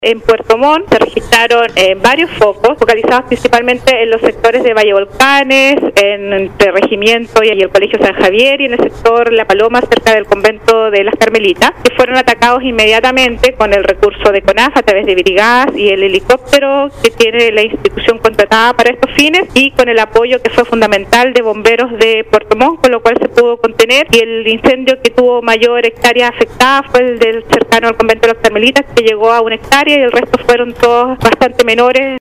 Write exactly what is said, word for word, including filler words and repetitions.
En Puerto Montt se registraron eh, varios focos, focalizados principalmente en los sectores de Valle Volcanes, en entre Regimiento y el Colegio San Javier, y en el sector La Paloma, cerca del convento de las Carmelitas, que fueron atacados inmediatamente con el recurso de CONAF a través de brigadas y el helicóptero que tiene la institución contratada para estos fines, y con el apoyo que fue fundamental de bomberos de Puerto Montt, con lo cual se pudo contener. Y el incendio que tuvo mayor hectárea afectada fue el del cercano al convento de las Carmelitas, que llegó a una hectárea, y el resto fueron todos bastante menores.